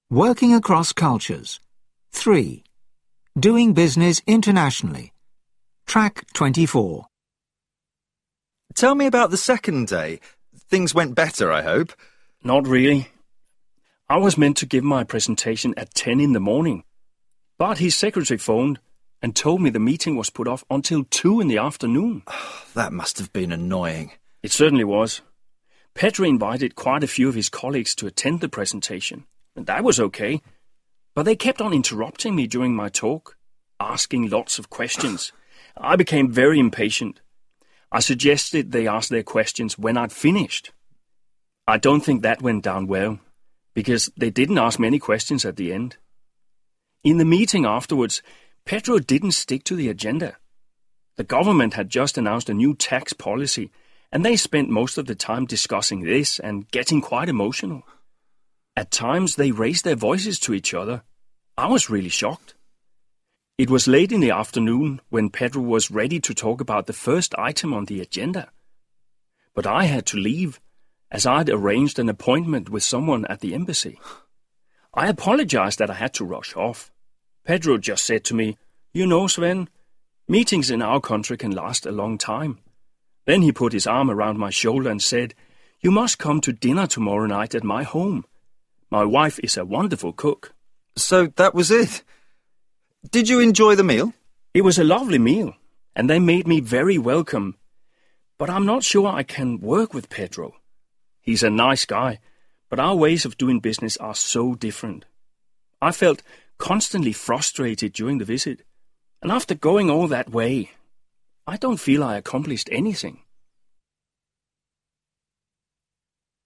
Working across cultures. 3. Doing business internationally. Track 24. Tell me about the second day. Things went better, I hope. Not really. I was meant to give my presentation at 10 in the morning, but his secretary phoned and told me the meeting was put off until 2 in the afternoon. That must have been annoying. It certainly was. Pedro invited quite a few of his colleagues to attend the presentation, and that was okay. But they kept on interrupting me during my talk, asking lots of questions. I became very impatient. I suggested they ask their questions when I'd finished. I don't think that went down well, because they didn't ask many questions at the end. In the meeting afterwards, Pedro didn't stick to the agenda. The government had just announced a new tax policy, and they spent most of the time discussing this and getting quite emotional. At times they raised their voices to each other. I was really shocked. It was late in the afternoon when Pedro was ready to talk about the first item on the agenda. But I had to leave, as I'd arranged an appointment with someone at the embassy. I apologized that I had to rush off. Pedro just said to me, "You know, Sven, meetings in our country can last a long time." Then he put his arm around my shoulder and said, "You must come to dinner tomorrow night at my home. My wife is a wonderful cook." So that was it. Did you enjoy the meal? It was a lovely meal, and they made me very welcome. But I'm not sure I can work with Pedro. He's a nice guy, but our ways of doing business are so different. I felt constantly frustrated during the visit, and after going all that way, I don't feel I accomplished anything.